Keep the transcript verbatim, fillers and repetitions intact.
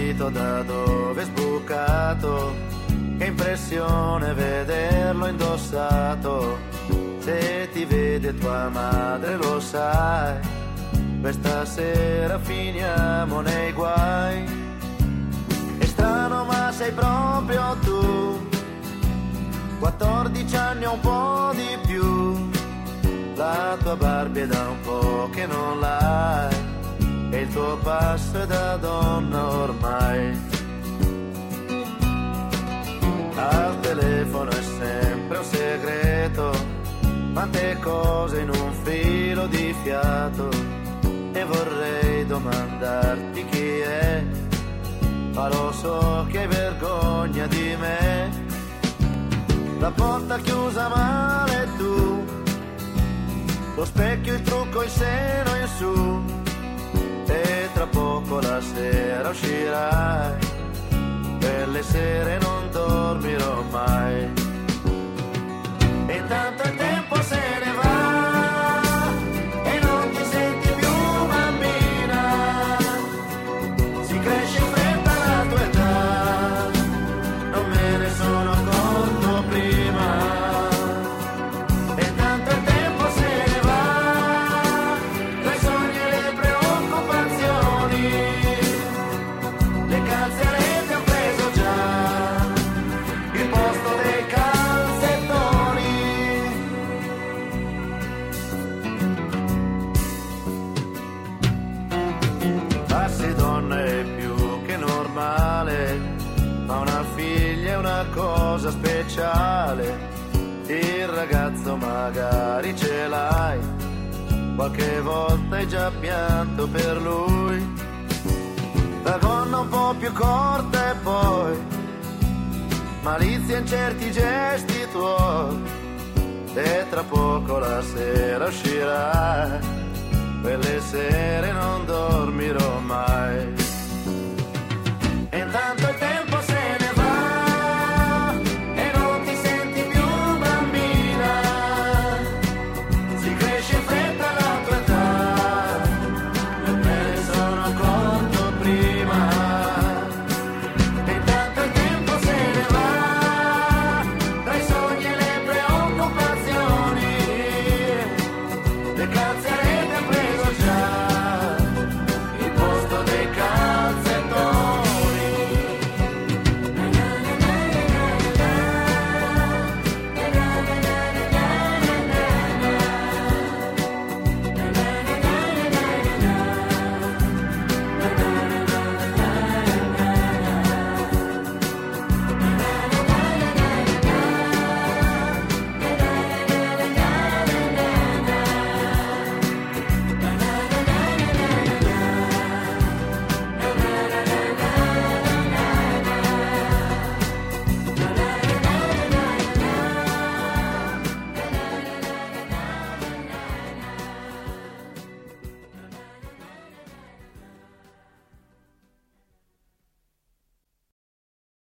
capito da dove è sbucato, che impressione vederlo indossato. Se ti vede tua madre lo sai, questa sera finiamo nei guai. È strano ma sei proprio tu, quattordici anni o un po' di più. La tua Barbie è da un po' che non l'hai, e il tuo passo è da donna ormai. Al telefono è sempre un segreto, quante cose in un filo di fiato. E vorrei domandarti chi è, ma lo so che hai vergogna di me. La porta chiusa male tu, lo specchio, il trucco, il seno in su, e tra poco la sera uscirai, per le sere non dormirò mai. E intanto il tempo se ne va e non ti senti più bambina, si cresce in fretta la tua età, non me ne sono accorto prima. E intanto il tempo se ne va, tra i sogni e le preoccupazioni, le calze a rete han preso già il posto dei calzettoni. Farsi donna è più che normale, ma una figlia è una cosa speciale. Il ragazzo magari ce l'hai, qualche volta hai già pianto per lui. La gonna un po' più corta e poi malizia in certi gesti tuoi, e tra poco la sera uscirai, quelle sere